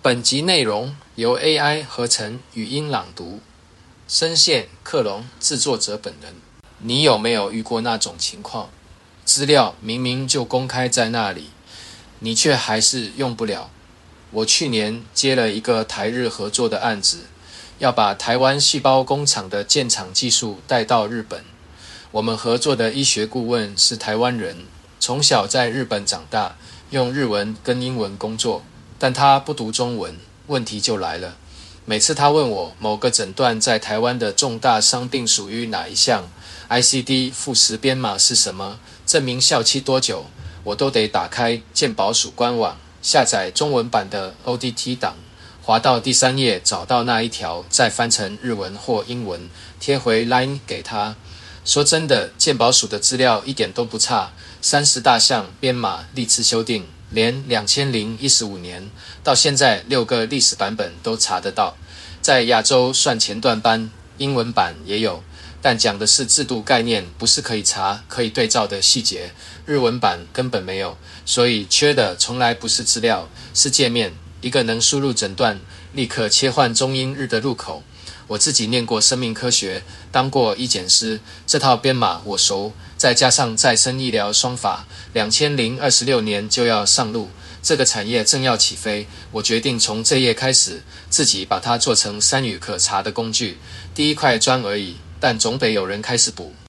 本集内容由 AI 合成语音朗读，声线克隆制作者本人。你有没有遇过那种情况？资料明明就公开在那里，你却还是用不了。我去年接了一个台日合作的案子，要把台湾细胞工厂的建厂技术带到日本。我们合作的医学顾问是台湾人，从小在日本长大，用日文跟英文工作，但他不读中文，问题就来了。每次他问我某个诊断在台湾的重大伤病属于哪一项， ICD 副食编码是什么，证明效期多久，我都得打开健保署官网，下载中文版的 ODT 档，滑到第3页找到那一条，再翻成日文或英文，贴回 LINE 给他。说真的，健保署的资料一点都不差，30大项编码历次修订，连2015年到现在6个历史版本都查得到。在亚洲算前段班，英文版也有，但讲的是制度概念，不是可以查可以对照的细节。日文版根本没有，所以缺的从来不是资料，是界面，一个能输入诊断立刻切换中英日的入口。我自己念过生命科学，当过医检师，这套编码我熟，再加上再生医疗双法，2026年就要上路，这个产业正要起飞，我决定从这页开始，自己把它做成3语可查的工具。第一块砖而已，但总得有人开始补。